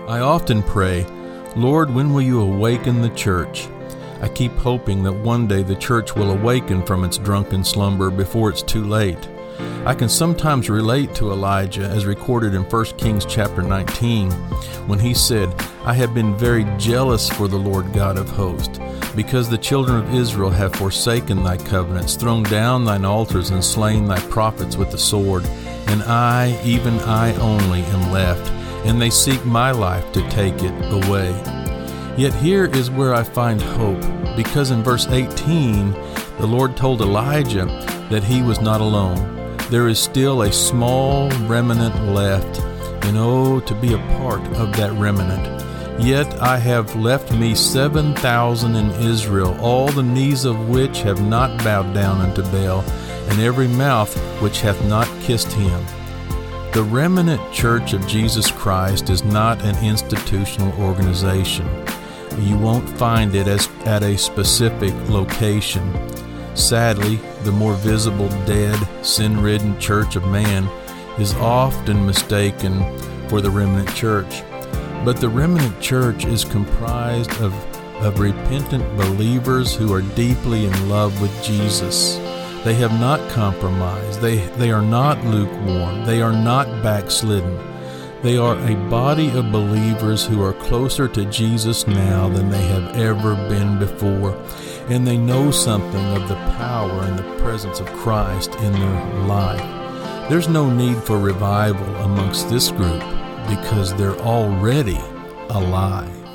I often pray, Lord, when will you awaken the church? I keep hoping that one day the church will awaken from its drunken slumber before it's too late. I can sometimes relate to Elijah as recorded in 1 Kings chapter 19, when he said, I have been very jealous for the Lord God of hosts, because the children of Israel have forsaken thy covenants, thrown down thine altars, and slain thy prophets with the sword. And I, even I only, am left, and they seek my life to take it away. Yet here is where I find hope, because in verse 18, the Lord told Elijah that he was not alone. There is still a small remnant left, and oh, to be a part of that remnant. Yet I have left me 7,000 in Israel, all the knees of which have not bowed down unto Baal, and every mouth which hath not kissed him. The remnant church of Jesus Christ is not an institutional organization. You won't find it at a specific location. Sadly, the more visible, dead, sin-ridden church of man is often mistaken for the remnant church. But the remnant church is comprised of repentant believers who are deeply in love with Jesus. They have not compromised. They are not lukewarm. They are not backslidden. They are a body of believers who are closer to Jesus now than they have ever been before. And they know something of the power and the presence of Christ in their life. There's no need for revival amongst this group because they're already alive.